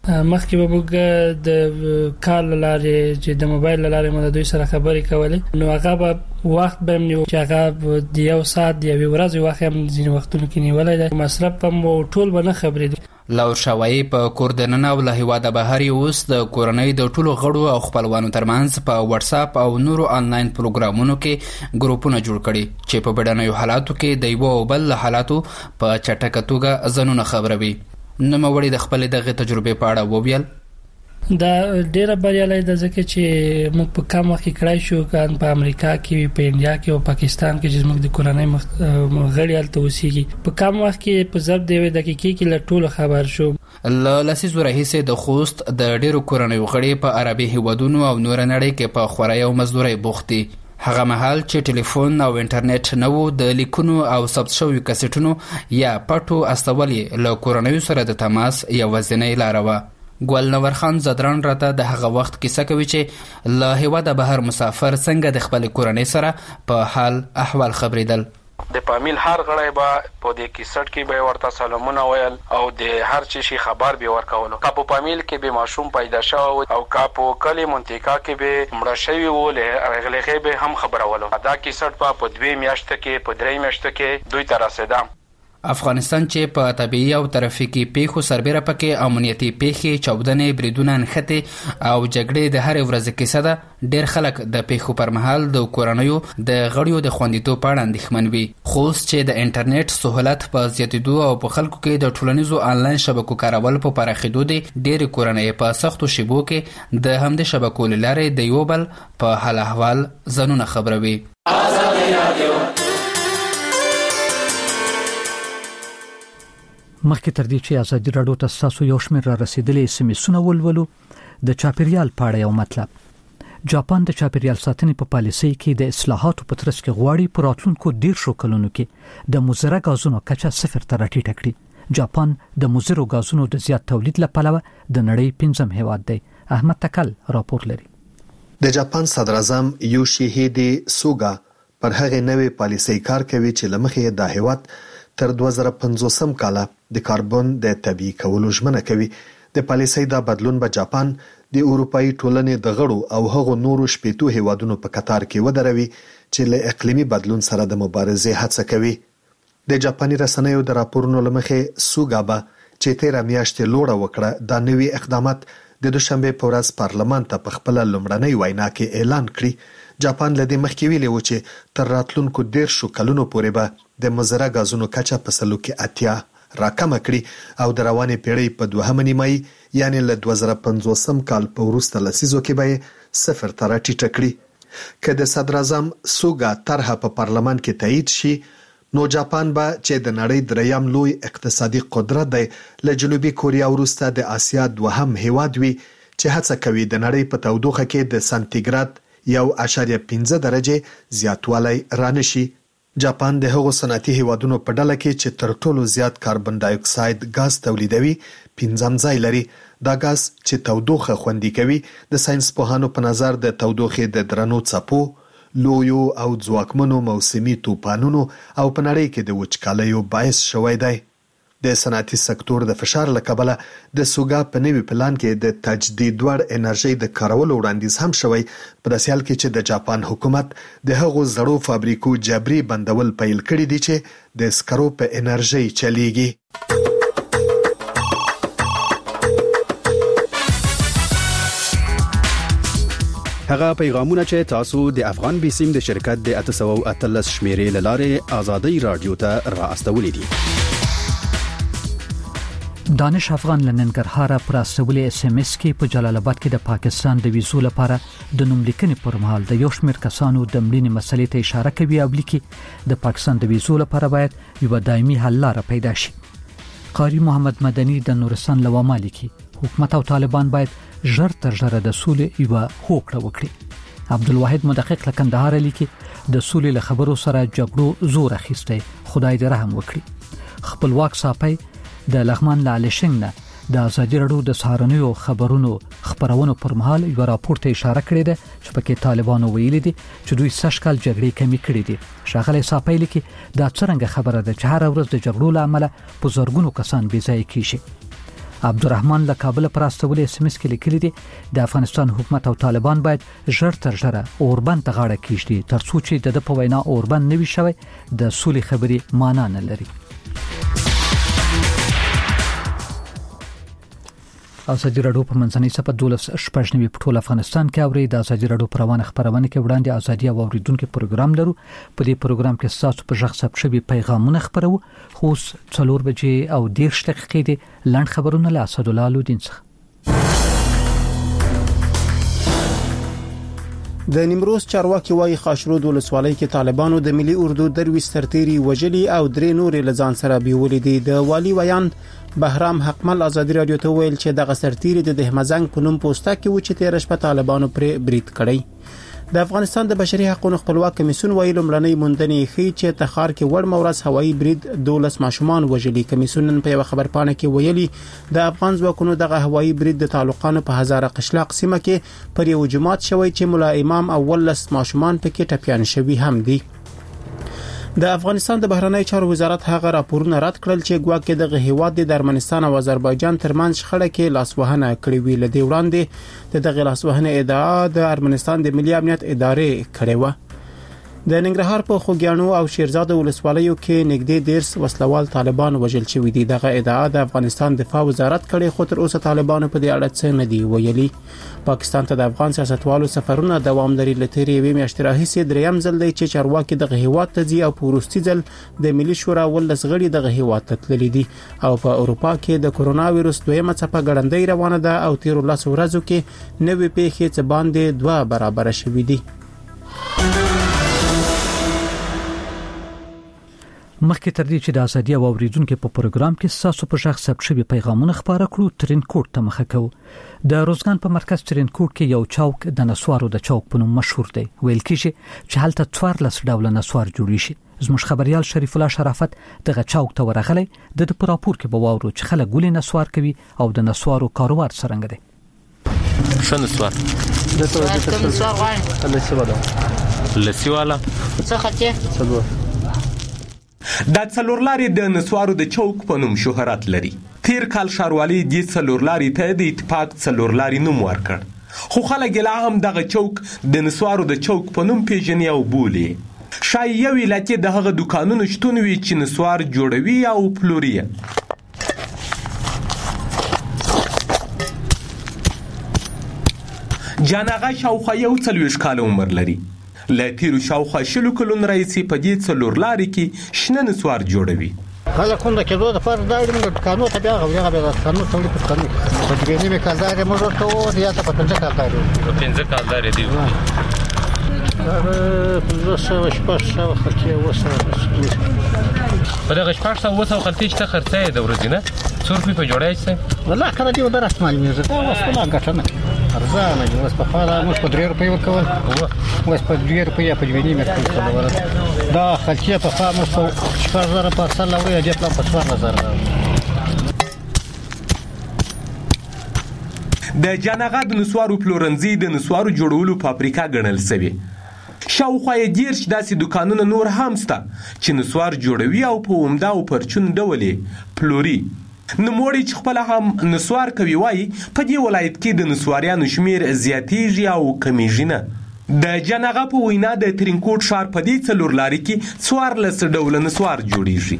مخکې به موږ د کال لارې چې د موبایل لارې موږ دوی سره خبرې کولې نو هغه به وخت به نیو چې هغه د یو ساعت دی یو ورځ وخت هم ځینې وختونو کې نیولای دی مصرف هم ټول به نه خبرې لور شوای په کوردنن او له هواده بهر اوس د کورنۍ د ټولو غړو او خپلوانو ترمنځ په واتس اپ او نورو انلاین پروګرامونو کې ګروپونه جوړ کړي چې په بدنوي حالاتو کې د یو بل حالاتو په چټکه توګه ځنونه خبروي نو موري د خپل دغه تجربه په اړه وویل دا ډیره بریالي ده ځکه چې موږ په کم وخت کې کړای شو کان په امریکا کې په انډیا کې او پاکستان کې چې موږ د کورنۍ غړي الته اوسېږي په کم وخت کې په ضرب دی دقیقې کې له ټولو خبر شو لسی زورهیسه د خوست د ډیرو کورنۍ غړي په عربي هیوادونو او نور نړۍ کې په خورای او مزدوري بوختي هغه مهال چې ټلیفون او انټرنیټ نه وو د لیکونو او ثبت شوی کیسټونو یا پټو استولې له کورنۍ سره د تماس یا وزنۍ لاروا ګل نور خان زدران راته د هغه وخت کیسه کوي چې له هواده بهر مسافر څنګه د خپل کورنۍ سره په حال احوال خبرېدل د فامیل هر غړی به په دې کیسټ کې به ورته سلامونه ویل او د هر چی شي خبر به ورکولو کا په فامیل کې به ماشوم پیدا شو او کا په کلی منطقه کې به مړ شوی و له اغلغه به هم خبرولو دا کیسټ په 2 میاشتو کې په 3 میاشتو کې دوی تر رسیدم افغانستان چې په طبيعي او ترافیکي پیښو سربېره پکې امنیتي پیښې چاودنې بریدونه نښتې او جګړې د هر ورځ کیسه ده ډېر خلک د پیښو پر مهال د کورنیو د غړیو د خوندیتوب په اړه اندېښمن وي خو چې د انټرنیټ سہولت په زیاتېدو او په خلکو کې د ټولنیزو انلاین شبکو کارول په پراخېدو دي ډېر کورنۍ په سختو شیبو کې د همدې شبکو لارې د یو بل په حال احوال ځانونه خبروي مخکې تر دې چې ازادي راډیو ته تاسو یو شمېر را رسیدلې سمسونه ولولو د چاپیریال په اړه یو مطلب جاپان د چاپیریال ساتنې په پالیسۍ کې د اصلاحاتو په ترڅ کې غواړي په راتلونکو 10 کلونو کې د مضره غازونو کچه 0 ته راټیټه کړي جاپان د مضره غازونو د زیات تولید لپاره د نړۍ 5م هیواد دی احمد تکل راپور لري د جاپان صدر اعظم یوشیهیدی سوگا پر هغه نوې پالیسۍ کار کوي چې لمخې د هیواد تر 2050 کال د کاربن د طبيعي کولو ژمنه کوي د پالیسۍ دا بدلون به جاپان د اروپאי ټولنې د غړو او هغو نورو شپېتو هیوادونو په قطار کې ودروي چې له اقلیمي بدلون سره د مبارزې هڅه کوي د جاپاني رسنیو د راپورونو لمخې سوګابا چې 13 میاشتې لوړه وکړه د نوي اقدامات د دوشنبه په ورځ پارلمان ته په خپل لومړنۍ وینا کې اعلان کړی جاپان لدې مخکې ویلي و چې تر راتلونکو 10 کلونو پورې به د مضره غازونو کچه په سلو کې 80 راکمه کړي او د روانې پیړۍ په 2 نیمایي یعنی له 2050 کال په وروسته لسیزو کې به 0 ته راټیټه کړي که د صدر اعظم سوګا طرحه په پارلمان کې تایید شي نو جاپان به چې د نړۍ دریم لوی اقتصادي قدرت دی له جنوبي کوریا وروسته د آسیا دوهم هیواد وي چې هڅه کوي د نړۍ په تودوخه کې د سانتیګراد 1.5 درجه زیاتوالی رانشي جاپان د هغو صنعتي هیوادونو په ډله کې چې تر ټولو زیات کاربن ډای اکساید غاز تولیدوي 5م ځای لري دا غاز چې تودوخه خوندي کوي د ساينس پوهانو په نظر د تودوخې د درنو څپو لویو او ځواکمنو موسمي طوفانونو او په نړۍ کې د وچکالیو باعث شوی دی د صنعتي سکتور د فشار له کبله د سوګا په نوي پلان کې د تجدید وړ انرژي د کارولو وړاندیز هم شوی په داسې حال کې چې د جاپان حکومت د هغو زړو فابریکو جبري بندول پیل کړي دي چې د سکرو په انرژي چلیږي هغه پیغامونه چې تاسو د افغان بیسیم د شرکت د 813 شمیرې لاره آزادي رادیو ته را استولې دي دانش افغان لننګرهار پر استولې اس ام اس کې په جلال آباد کې د پاکستان د ویزو لپاره د نوم لیکنې پر مهال د یو شمېر کسانو د مړینې مسلې ته اشاره کوي او لیکي د پاکستان د ویزو لپاره باید یو دایمي حل لاره پیدا شي قاری محمد مدني د نورستان لوامه لیکي حکومت او طالبان باید ژر تر ژره د سولې یو هوکړه وکړي عبدالواحد مدقق لکندهار لیکي د سولې له خبرو سره جګړو زور اخیسته خدای دې رحم وکړي خپلواک صاحب د لغمان لاله شنګ د ازادي راډیو د سهارنیو خبرونو خبرونو پر مهال یو راپور ته اشاره کړې ده چې پکې طالبانو ویلي دي چې دوی سشکل جګړې کمی کړې دي شاغله صاحب لیکي دا څنګه خبره ده چې هر ورځ د جګړو لامل په زورګونو کسان بې ځای کیږي عبدالرحمن له کابل پر استولې اس ام اس کې لیکلي دي د افغانستان حکومت او طالبان باید ژر تر ژره اوربند ته غاړه کیږدي ترڅو چې د په وینا اوربند نوي شوی د سولې خبري معنا نه لري. ازادي راډیو په منځنۍ صفحه 12 په ټول افغانستان کې اوري. د ازادي راډیو پر روانه خبرونه کې وړاندې ازادي او اوریدونکو پروګرام لرو. په دې پروګرام کې تاسو په ژغ ثبت شوی پیغامونه خبرو. خو 4 بجې او 10 دقیقې دي لاند خبرونه له اسد الله لودین څخه. د نیمروز چارواکي وايي خاشرود ولسوالۍ کې طالبانو د ملي اردو دروي سرتيري وجلي او 3 نور لزان سره بیولې دي. د والی ویان بهرام حقمل ازادي رادیو ته ویل چې د غسرتيري د دهمزنګ په نوم پوسټه کې و چې 13 شپه طالبانو پر برید کړی. د افغانستان د بشري حقوقو خپلواک کمیسیون ویلي لمړنۍ موندنې خي چې تخار کې وړ مورز هوایي برید 12 ماشومان وجلي. کمیسیون په یو خبر پاڼه کې ویلي د افغان ځواکونو دغه هوایي برید د تعلقاتو په هزاره قشلاق سیمه کې پر یو جماعت شوی چې مولا امام او ولس ماشومان پکې ټپيان شوی هم دي. د افغانستان د بهرنی چارو وزارت هغه راپورونه رد کړل چې ګواکې د هیواد د ارمنستان او آذربایجان ترمنځ شخړه کې لاسوهنه کړې وی. لدی وړاندې د لاسوهنه ادعا د ارمنستان د ملي امنیت ادارې کړې و. د ننګرهار په خوګیانو او شیرزاد ولسوالیو کې نږدې 10 وسلوال طالبان وژل شوی دي. دغه ادعا د افغانستان دفاع وزارت کړي خو تر اوسه طالبانو په دې اړه څه نه دی ویلي. پاکستان ته د افغان سیاستوالو سفرونه دوام لري. لتري وی میاشتې راهیسې دریم ځل دی چې چارواکي دغه هیواد ته ځي او په وروستي ځل د ملي شورا ولس غړي دغه هیواد ته تللي دي. او په اروپا کې د کورونا وایرس دویمه څپه ګړندۍ روانه ده او 13 ورځو کې نوې پیښې څه باندې 2 برابر شوې دي. مخکې تر دې چې د ازادي او اوریدونکو په پروګرام کې تاسو په ژغ ثبت شوی پیغامونه خبره کړو. ترین کوټ ته مخه کوو. د روزګان په مرکز ترین کوټ کې یو چوک د نسوارو د چوک په نوم مشهور دی. ویل کېږي چې هلته 14 ډول نسوار جوړ شي. زموږ خبريال شریف الله شرافت دغه چوک ته ورغلی. د پراپور کې به واورو چې خلک ګولې نسوار کوي او د نسوارو کاروبار څنګه دی. ښه نسوار لسی والا څه خطه دا څلورلاري د نسوارو د چوک په نوم شهرت لري. تیر کال ښاروالۍ د څلورلاري ته د اتفاق څلورلاري نوم ورکړ. خو خلک لا هم دغه چوک د نسوارو د چوک په نوم پیژني او بولي. شاید یو علت د هغه دکانونو شتون وي چې نسوار جوړوي او پلوري. جانغه شاوخوا 40 کال عمر لري. له تیرو شاوخوا 20 کلونو راځي په دې څلورلاري کې شنه نسوار جوړوي. هغه کوم د کېدو د پر دا د قانون ته بیا غوړه به قانون ته په قانون په دې نه کالدار موږ ورته و یا ته په 15 کالدار په 15 کالدار دی په دغه شپږ سو وسو خلتي چې خرڅه د ورځې نه څور په جوړای شي والله کله دی ودر استعمال میږي دا وسله غټنه ارزانه دی وس په فاده موږ په 3 روپۍ ورکول وس په 2 روپۍ په جویني مې کول دا خلتي په فاده موږ 4000 په سال لوري دی په 4000 د جانغه د نسوارو پلورنځي د نسوارو جوړولو فابریکه ګڼل شوی. شاوخوا یې 10 داسې دکانونه نور هم شته چې نسوار جوړوي او په عمده او پرچون ډول پلوري. نوموړي چې خپل هم نسوار کوي وایي په دې ولایت کې د نسواریانو شمیر زیاتېږي او کمیږي نه. د جانغه په وینا د ترینکوټ ښار په دې څلورلاري کې 14 ډول نسوار جوړیږي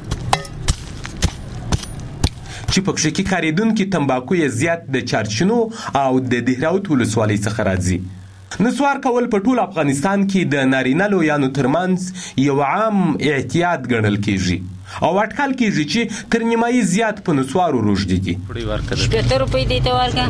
چې پکې کې کاریدونکو تمباکو یې زیات د چارچنو او د دهراوت ولسوالۍ څخه راځي. نسوار کول په ټول افغانستان کې د نارینه لویانو ترمنځ یو عام احتیاط ګڼل کېږي او اټکل کېږي چې تر نیمایي زیات په نسوارو روږدي دي. 70 روپۍ دی ته ورکا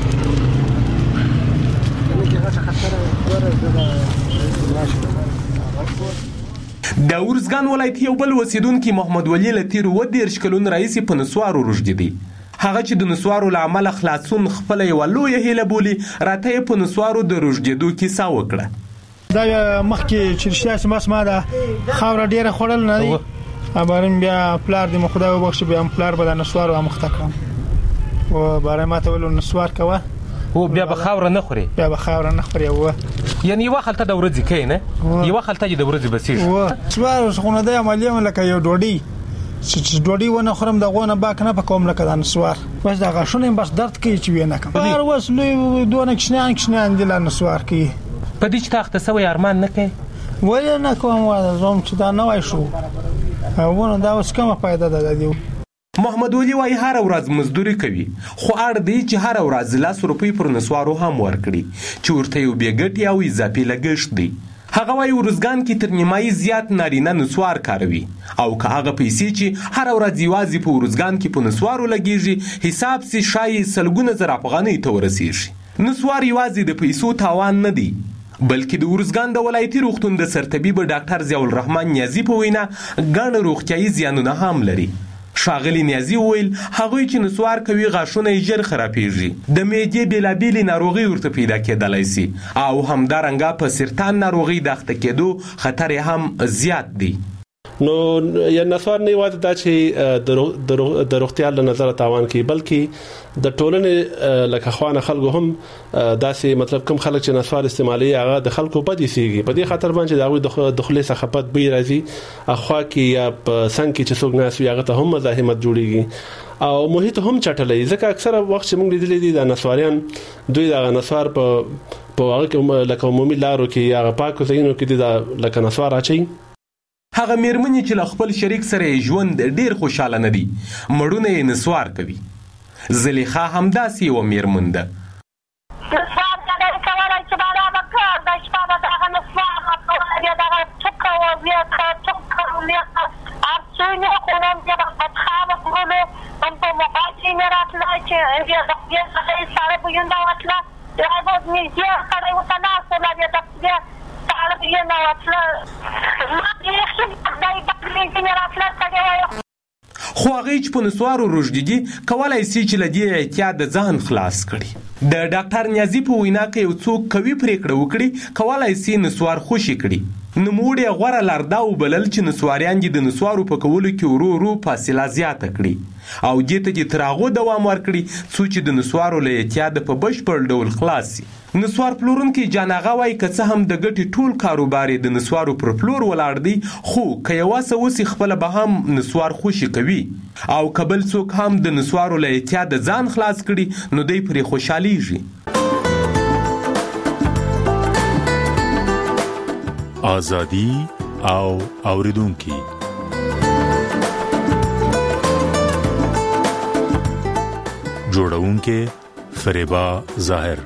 د ورزګان ولایت یو بل اوسیدونکي محمد ولی له تیر 13 کلونو راځي په نسوارو روږدي دي. هغه چې د نسوارو له عمله خلاصون خپل یو لویه هیله بولي راته په نسوارو د روږدېدو کیسه وکړه. دا مخکې چې رښتیا سم ما دا خاور ډیره خړل نه دی امرم بیا پلار دې مخدا وبخښ بیا پلار به د نسوارو مخته کړم او بارے ما ته ول نسوار کوه او بیا به خاور نه خوري و یعنی یو خلته د ورځې کین نه یو خلته د ورځې بسیږي و سوار خونه د عملیه لکه یو ډوډۍ چې ډوډۍ ونه خورم د غونه باک نه پکوم لکه د نسوار بس دا غاښونه بس درد کوي چې وینه کوم بار وس لوی دونه کښنان دي لا نسوار کوي په دې چې تاخته سوی ارمان نه کوي ولې نه کوم واده زوم چې دا نه وای شو ونه دا اوس کومه فائدہ ده دی محمد ولی وايي هر ورځ مزدوري کوي خو اړ دی چې هر ورځ 100 روپۍ پر نسوارو هم ورکړي چې ورته یو بیګټي او اضافي لګښت دی هغه وايي ورزګان کې تر نیمایي زیات نارینه نسوار کاروي او که هغه پیسې چې هر ورځ یوازې په ورزګان کې په نسوارو لګیږي حساب سي شای سلګونه زر افغانۍ ته ورسیږي نسوار یوازې د پیسو تاوان نه دی بلکې د ورزګان د ولایتي روغتون د سرطبیب ډاکټر ضیاء الرحمن نیازی په وینا ګڼ روغتیایي زیانونه هم لري ښاغلي نیازی وویل هغوی چې نسوار کوي غاښونه یې ژر خرابېږي د معدې بېلابېلې ناروغۍ ورته پیدا کېدلی سي او همدارنګه په سرطان ناروغۍ د اخته کېدو خطر یې هم زیات دی نو یا نسوار نه یوازې دا چې د روغتیا له نظره تاوان کوي بلکې د ټولنې لکه خوانه خلکو هم داسې مطلب کوم خلک چې نسوار استعمالي هغه د خلکو بدې سیږي په دې خاطر باندې دا غوي د خلې څخه پد بي راځي اخوا کې یا په څنګه کې چې څوک ناس وي هغه ته هم مزاحمت جوړيږي او محیط هم چټلې ځکه اکثره وخت چې موږ لیدلې دي د نسواریان دوی د نسوار په هغه کې لکه عمومي لارو کې یا پاکو ځایونو کې د لکه نسوار اچي هغه میرمنې چې له خپل شریک سره ژوند ډیر خوشاله نه دي مړونه یې نسوار کوي زلیخا همداسې یوه میرمن ده نسوار کله کولی چې بالا به کار د شپه به دغه نسوار بیا دغه څوکه و بیا څوکه بیا ارسونې خونم بیا به بدخوابه کړلو هم په موبایل کې مې راتله چې بیا د خدای څخه یې سړی بوینده وتله بیا به نږدې سړی ورته ناست وله بیا د خدای خو هغې چې په نسوارو روږدي دي کولی سي چې له دې احتیاط د ځان خلاص کړي د ډاکټر نیازي په وینا که یو څوک قوي پرېکړه وکړي کولی سي نسوار خوشي کړي نوموړي غوره لار دا وبلل چې نسواریان دې د نسوارو په کولو کې ورو ورو فاصله زیاته کړي او دې ته دې تر هغو دوام ورکړي څو چې د نسوارو له احتیاطه په بشپړ ډول خلاص سي نسوار پلورونکی جان آغا وایي که څه هم د ګټې ټول کاروبار یې د نسوارو پر پلور ولاړ دی خو که یوه څه وسي خپله به هم نسوار خوشي کوي او که بل څوک هم د نسوارو له احتیاطه ځان خلاص کړي نو دی پرې خوشحالیږي آزادي او اوریدونکي جوړونکي فریبا ظاهر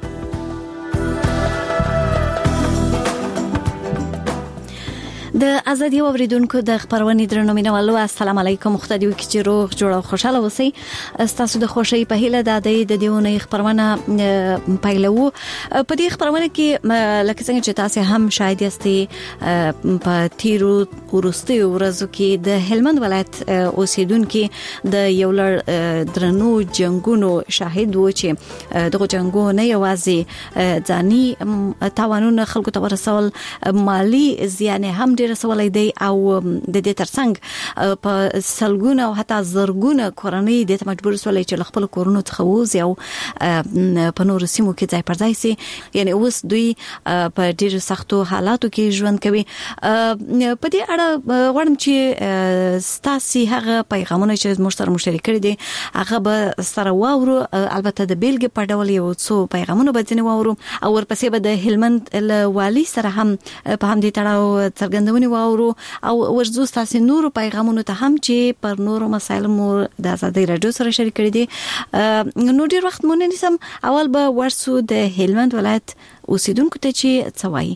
د ازادي اوریدونکو د خبرونې درنو مینوالو السلام علیکم خدای دې چې روغ جوړ او خوشاله اوسئ تاسو د خوشي په هیله د دیونه خبرونه پایلو په دې خبرونه کې لکه څنګه چې تاسو هم شاید یاستئ په تیرو ورستي ورځو کې د هلمند ولایت اوسیدونکو د یو لړ درنو جنگونو شاهد و چې دغه جنگونه نه یوازې ځاني تاوانونه خلکو ته ورسول مالی زیان هم ډیر سوالای دی او د دې ترڅنګ په سلګونه او حتی زرګونه کورنۍ د مجبور سولای چې خپل کورونو څخه وځي او په نور سیمو کې ځای پر ځای سي یعنی اوس دوی په ډیر سختو حالاتو کې ژوند کوي په دې اړه غواړم چې ستاسو هغه پیغامونه چې موږ سره مشترک کړي دي هغه به سره واورو البته د بیلګې په ډول یو څو پیغامونه به ځنه واورو او ورپسې به د هلمند والي سره هم په همدې تړاو څرګندونه واورو او ورزو تاسو نورو پیغامونو ته هم چې پر نورو مسایلو مو د ازادي رادیو سره شریک کړی دي نو ډیر وخت مونږ نسم اول به ورسو د هلمند ولایت اوسیدونکو ته چې څوایي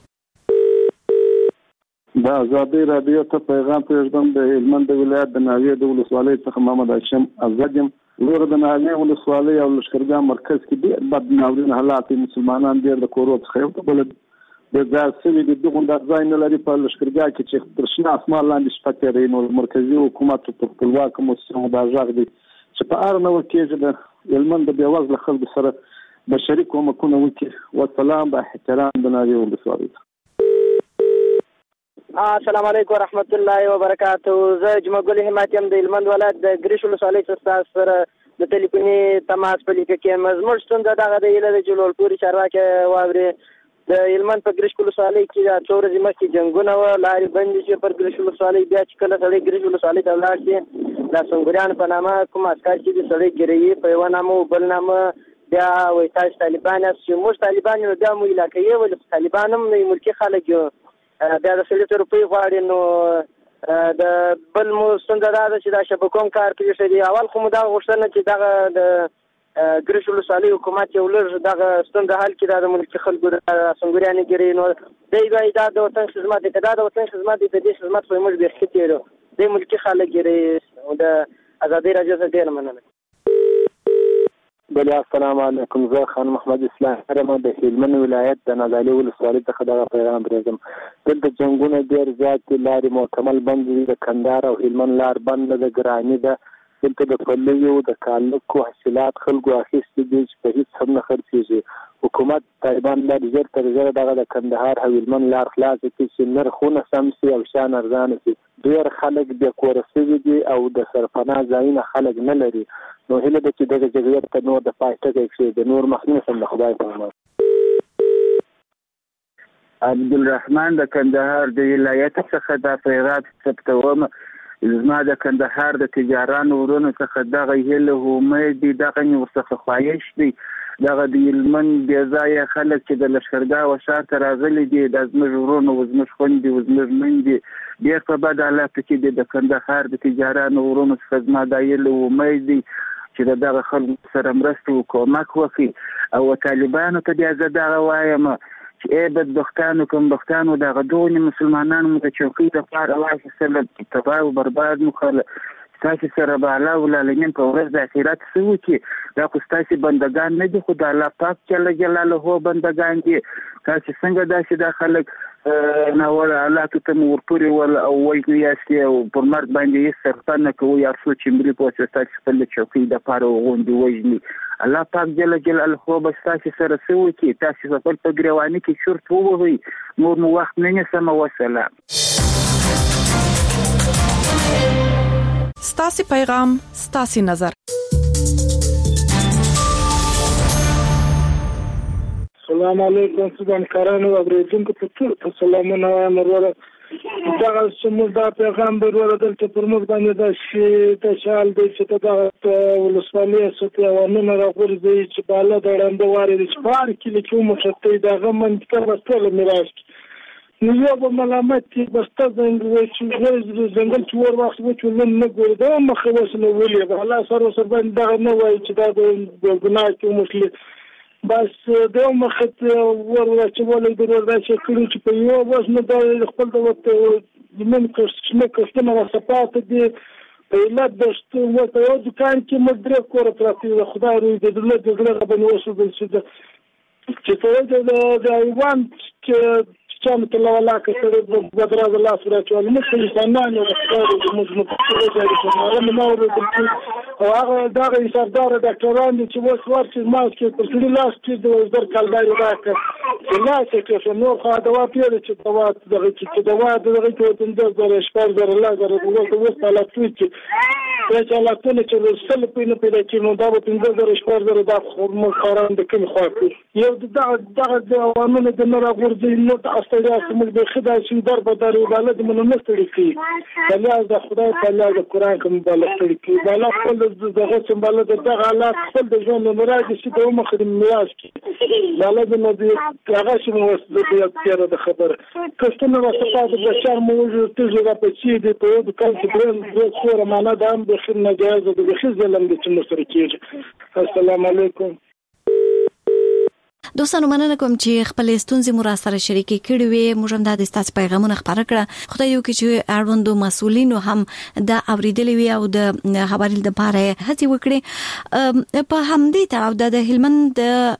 دا ازادي رادیو ته پیغام پرېږدم د هلمند ولایت د ناوې د ولسوالۍ څخه محمد هاشم ازادیم ورور د ناوې ولسوالۍ او لشکرګاه مرکز کې ډېر بد ناورین حالات مسلمانان ډېر د کورو څخه یو بل د ځاسوي د دغه د ځای نه لري په لشکرګاه کې چې تر شنه اسمان لاندې شپه تیرې نو مرکزی حکومت په خپلواک موسسو د ځاغ دي چې په اړه نو کې د هلمند د بیوازل خلکو سره بشري کومکونه وکړي والسلام با احترام د ناوې ولسوالۍ السلام علیکم ورحمت الله وبرکاته زه جمعګل هماتیم د هلمند ولایت د ګریش ولسوالۍ څخه سره د ټلیفوني تماس په لیکه کې مزمن ستونزه دغه د ایله د جلول پوری چارواکي واوري د هلمند په ګریش ولسوالۍ کې د څورځي مخکې جنگونه و لارې بندې چې پر ګریش ولسوالۍ بیا چې کله سړی ګریش ولسوالۍ ته ولاړ شي د سنگریان په نامه کوم عسكر چې د سړی ګریي په یو نامه او بل نامه بیا وایي تاسو طالبان یاست چې موږ طالبان یو بیا مو علاقې ولې طالبان هم نه ملکي خلک یو بیا د 100 روپۍ غواړي نو د بل مو ستونزه دا ده چې دا شبکوم کار کوي چې اول خو مو دا غوښتنه چې دغه د ګریش ولسوالۍ حکومت یو لږ دغه ستونزه حل کړي د ملکي خلکو د سنگریان ګریي نو دی وایي دا د وطن خدمت دی دا د وطن خدمت دی د دې خدمت په موږ به خېټیرو د ملکي خلک ګریي د ازادي راډیو څخه ډیر مننه. بله السلام علیکم. زه خان محمد اسلام هرم د هلمند ولایت د نازالي ولسوالۍ څخه دغه پیغام درځم. دلته جنګونه ډېر زیات دي، لارې مکمل بند دي، د کندهار او هلمند لار بند ده، ګراني ده. دلته د پلیو د کالکو حاصلات خلکو اخیستي دي چې په هېڅ هم نه خرڅېږي. حکومت طالبان باید ژر تر ژره دغه د کندهار او هلمند لار خلاصه کړي چې نرخونه سم شي او شیان ارزانه شي. ډېر خلک بې کوره شوي دي او د سرپناه ځایونه خلک نه لري. نو هیله ده چې دغه جګړې ته نور د پای ټکی کښېږدي. د نور مخنیوی سم د خدای په امان. عبدالرحمن د کندهار د ولایت څخه دا پیغام ثبتوم. زما د کندهار د تجارانو ورونو څخه دغه هیله امید دي، دغه مې ورڅخه خواهش دی، دغه د هلمند بې ځایه خلک چې د لښکرګاه و شاته راغلي دي، دا زموږ ورونه و زموږ خویندې و زموږ میندې ډېر په بد حالاتو کې دي. د کندهار د تجارانو ورونو څخه زما دا هیله امید دی چې د دغه خلکو سره مرسته و کومک وکړي. او طالبانو ته بیا زه دغه وایم چې ای بدبختانو کمبختانو دغه دغونې مسلمانانو مو د چوکۍ دپاره واخیستله تباه او برباد مو کړله. ستاسې سره به الله العالمین په ورځ د آخرت څه وکړي؟ دا خو ستاسې بندګان نه دي، خو د الله پاک جل جلاله بندګان دي. تاسې څنګه داسې دا خلک ناوړه حالاتو ته مو ورپورې ول او وایي یاستې او پر مرګ باندې هېڅ سرپه نه کوئ ارڅو چې ملي پوځ ستاسې خپل د چوکۍ دپاره غوندې وژني. الله پاک جل جلاله به ستاسې سره څه وکړي؟ تاسې خپل په ګریواني کې چورت ووهئ. نور مو وخت نه نیسم. وسلام. ستاسې پیغام ستاسې نظر. السلام علیکم. سبحان کارانو اوریدونکو ته سلامونه وایم. وروره دغه سمو دا پیغام به وروره دلته پر موږ باندې دا شي د شال دی چې دغه ولسوالۍ ستې اوامونه راغورځي چې بالا د ړنده واري د سپار کلي کې وموښتې دغه منطقه به ټوله میراث کړي. نو یو به ملامت کې بسته ځنګل چې ور وخت وچو نن نه ګوري دا مخه اوس نه ولې به الله سره ورسره باندې دغه نه وایي چې دا د ګناه کې وموښلي. بس دا مخت ورته چې ولې د ورځ چې کړي چې په یو ورځ نه د خپل د وخت من کوښښ کوښښ نه صفات دي په علت د ورته یو دکان کې مدرک کور پراتی د خدای روی د دولت د غره باندې وسو چې ته د ایوان چې چانه ته لا لاکه سره د بدراز الله سره چې موږ انسانانو د خدای د موږ په نور او هغه دغه سردار ډاکټران چې وس ورته ماسک پر سړي لاس کې د وزیر کالداري راکړه لا چې نو خو دوا پیل چې دوا دغه چې دوا دغه ته د شپږ زره لا زره د وسه لا چې چې لا ټول چې وسل په نه پیدا کې نو دا په 15000 شپږ زره د خرم خوران د کوم خو یو دغه د عوامل د نور غورځي نو تاسو ته موږ د خدای چې در په داري بلد مونږ نه ستړي کی الله د خدای په الله د قران کوم بلد ستړي کی بالا خپل دغه چې بلد دغه حالات خپل د ژوند مراد شي د مخ د میراث کی بلد نو دی هغه چې مو د تیر د خبر کښتنه وسپاد د بشر موجود تجربه په چې د په د کال کې د خور معنا د هم د خدمت جایز د خزلم د چې مستر کیږي. السلام علیکم. دوستانو مننه کوم چې خپل ستونزې مو را سره شریکې کړې وي. موږ هم د تاسو پیغامونه خبره کړه. خدای دې وکړي چې اړوندو مسؤلینو هم دا اوریدلې وي او د خبرې لپاره هڅه وکړي. په همدې تړاو د هلمند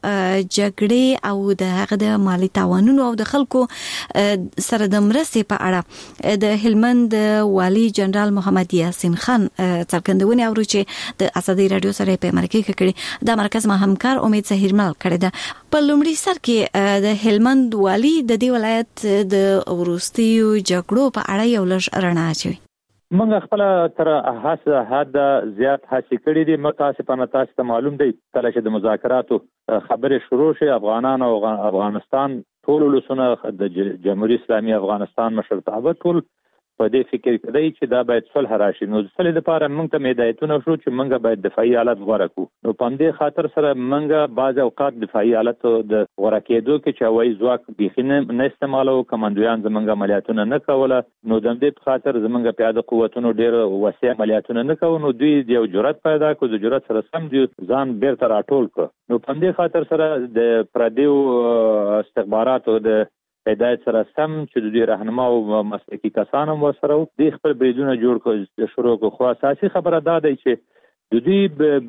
جګړې او د هغه د مالی تاوانونو او د خلکو سره د مرستې په اړه د هلمند والي جنرال محمد یاسین خان څرګندونه اوري چې د ازادي رادیو سره په مرکه کړي. د مرکز ما همکار امید زهیرمل کړي ده. په لومړي سر کې د هلمند والي د دې ولایت د ورستیو جګړو په اړه یو لږ رڼا اچوي. موږ خپل تر هڅه حد زیات هڅه کړې دي. متاسفانه تاسو ته معلوم دی کله چې د مذاکراتو خبرې شروع شي افغانان او افغانستان ټول ولسونه د جمهوریت اسلامي افغانستان مشرتابه ټول په دې فکر کوي چې دا باید صلح راشي. نو صلح لپاره موږ ته هدایتونه شو چې موږ باید دفاعي حالت غوړه کړو. نو په دې خاطر سره موږ بعض اوقات دفاعي حالت د غوړه کېدو کې چې وایي ځواک بيخینه نه استعمالو، کمانډویان زمونږ عملیاتونه نه کوله. نو د دې په خاطر زمونږ پیاده قوتونو ډېر وسیع عملیاتونه نه کوو. نو دوی یو جرأت پیدا کړ، د جرأت سره سم دي ځان بیرته راټول کړ. نو په دې خاطر سره د پردیو استخباراتو د هدایت سره سم چې د راهنما او مسلکي کسانو ورسره د خپل بریدونه جوړ کړ شروع کړ. خو اساسي خبره دا ده چې د دې